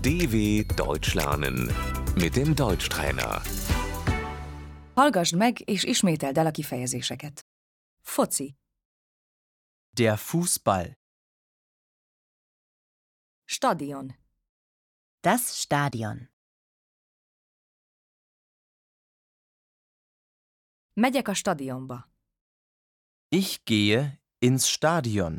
DW Deutsch lernen mit dem Deutschtrainer. Hallgassd meg és ismételd el a kifejezéseket. Foci, Der Fußball. stadion, Das Stadion. megyek a stadionba, Ich gehe ins Stadion.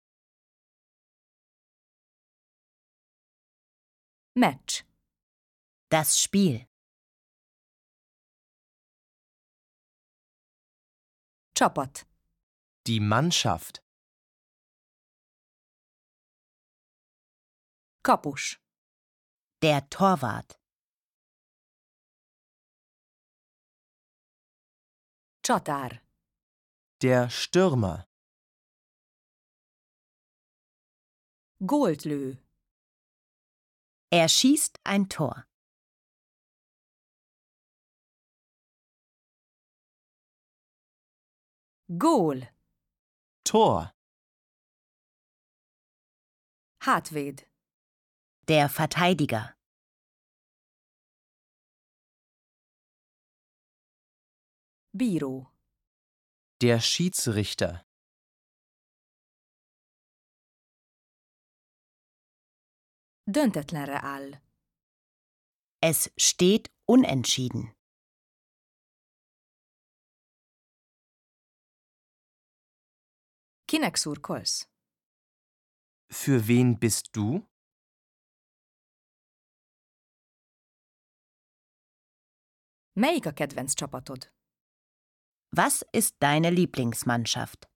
meccs, Das Spiel. csapat, Die Mannschaft. kapus, Der Torwart. csatár, Der Stürmer. gólt lő, Er schießt ein Tor. gól, Tor. hátvéd, Der Verteidiger. bíró, Der Schiedsrichter. döntetlenre áll, Es steht unentschieden. kinek szurkolsz? Für wen bist du? Melyik a kedvenc csapatod? Was ist deine Lieblingsmannschaft?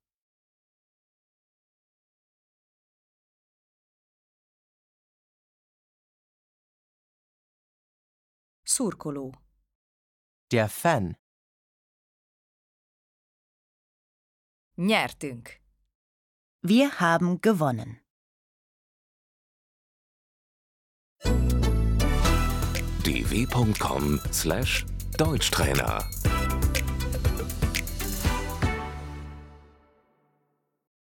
Szurkoló, Der Fan. nyertünk, Wir haben gewonnen. dw.com/Deutschtrainer